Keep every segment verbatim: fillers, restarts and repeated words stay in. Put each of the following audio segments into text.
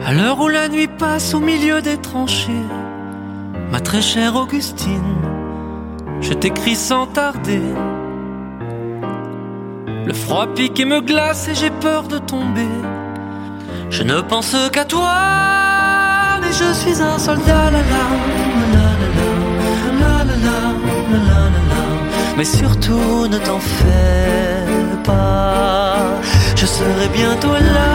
À l'heure où la nuit passe au milieu des tranchées, ma très chère Augustine, je t'écris sans tarder. Le froid pique et me glace et j'ai peur de tomber. Je ne pense qu'à toi, mais je suis un soldat, la la, la la la, la la la, la la. Mais surtout ne t'en fais pas, je serai bientôt là,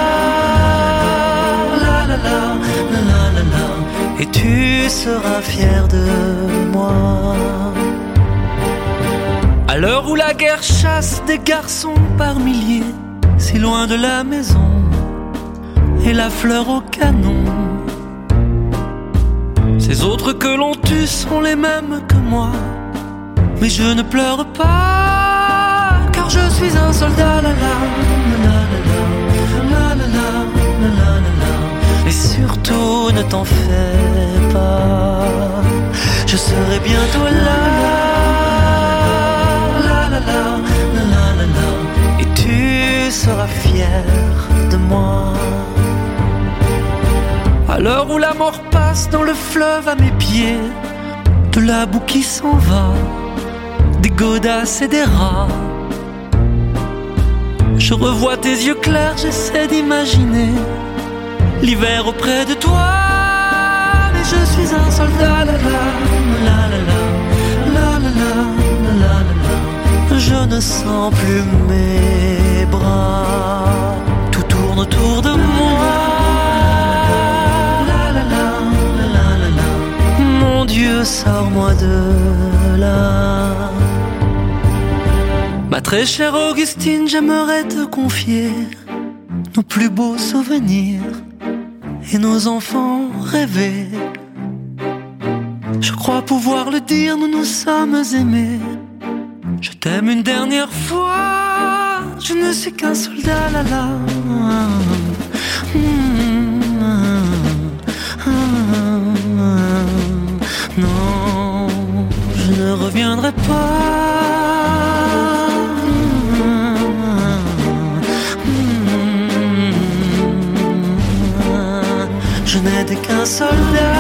la la la, la la la, et tu seras fier de moi. À l'heure où la guerre chasse des garçons par milliers, si loin de la maison, et la fleur au canon, ces autres que l'on tue sont les mêmes que moi. Mais je ne pleure pas, car je suis un soldat, la la, la la la, la la la, la la. Et surtout ne t'en fais pas, je serai bientôt là, la la la, la la la, et tu seras fier de moi. À l'heure où la mort passe dans le fleuve à mes pieds, de la boue qui s'en va, des godasses et des rats, je revois tes yeux clairs, j'essaie d'imaginer l'hiver auprès de toi. Mais je suis un soldat, la la, la la la, la la la, la la. Je ne sens plus mes bras, tout tourne autour de moi. La la la, la la la. Mon Dieu, sors-moi de là. Ma très chère Augustine, j'aimerais te confier nos plus beaux souvenirs et nos enfants rêvés. Je crois pouvoir le dire, nous nous sommes aimés. Je t'aime une dernière fois, je ne suis qu'un soldat, la la. Non, je ne reviendrai pas. Je n'étais qu'un soldat.